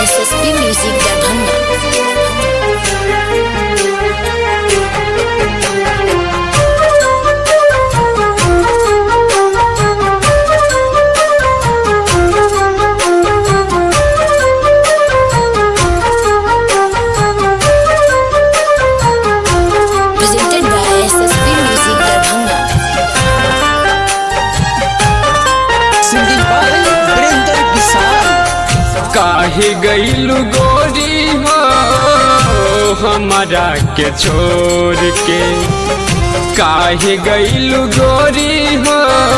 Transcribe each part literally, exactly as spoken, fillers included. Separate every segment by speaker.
Speaker 1: S S P music Darbhanga. Presented by S S P music Darbhanga.
Speaker 2: Singing by Virendra Vishal.
Speaker 3: काहे गईलू गोरी हो हमारा के छोड़ के, काहे गईलू गोरी हो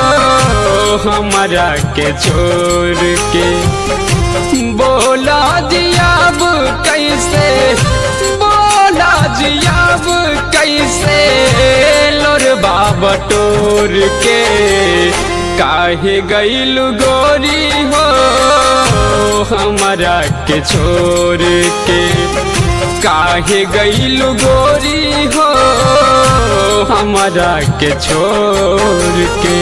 Speaker 3: हमारा के छोड़ के। बोला जियाब कैसे, बोला जियाब कैसे लोरबा बटोर के। काहे गईलू गोरी हो हमारा के छोड़ के, काहे गईलू गोरी हो हमारा के छोड़ के।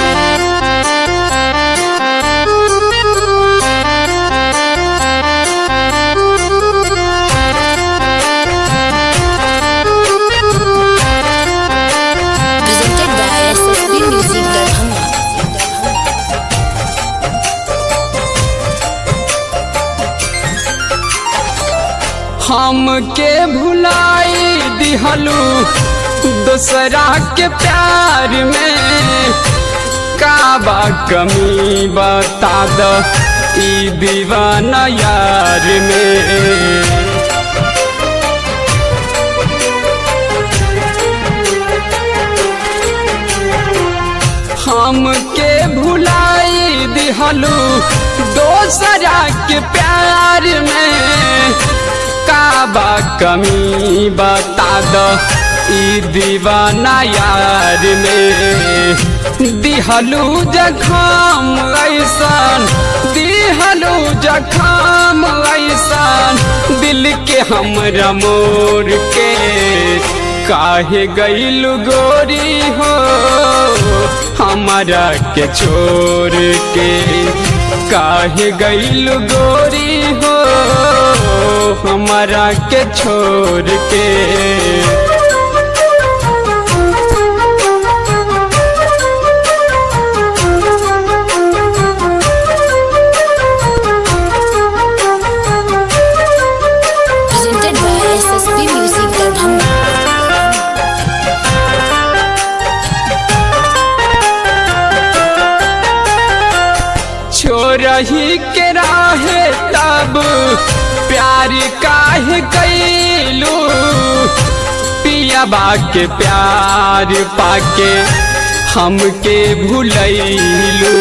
Speaker 1: Presented by S S P music Darbhanga.
Speaker 3: हमके भुलाई दिहलू दूसरा के प्यार में, काबा कमी बता द ई दीवाना यार में। हमके भुलाई दिहलू दूसरा के प्यार में, काबा कमी बता दो ई दीवाना यार में। दिहलू जखम ऐसान, दिहलू जखम ऐसान दिल के हमरा मोर के। काहे गईलू गोरी हो हमारा के छोड़ के, काहे गईलू गोरी हो हमारा के छोड़ के।
Speaker 1: Presented by S S P music Darbhanga.
Speaker 3: छोरही के राहे तब प्यार काहे कैलू, पियाबा के प्यार पाके हमके भुलैलू।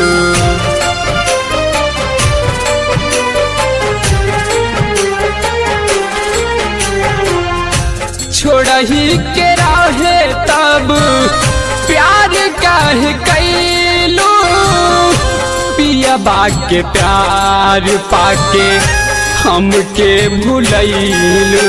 Speaker 3: छोड़ही के राहे तब प्यार काहे कैलू, पियाबा के प्यार पाके हमके भुलैलू।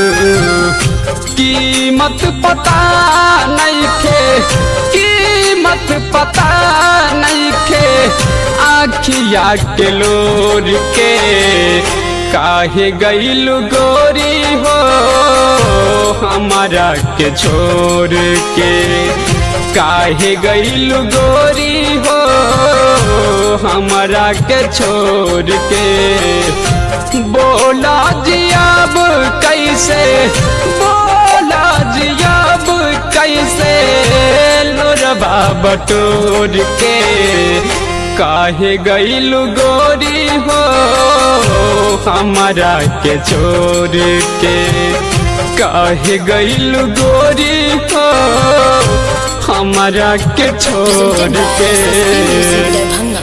Speaker 3: कीमत पता नहीं खे, कीमत पता नहीं खे आखिया के लोर के। काहे गईलू गोरी हो हमारा के छोड़ के, काहे गईलू गोरी हो हमारा के छोड़ के। बोला जियाब कैसे, बोला जियाब कैसे लोरबा बटोर के। काहे गईलू गोरी हो हमारा के छोड़ के, काहे गईलू गोरी हो हमारा के छोड़ के।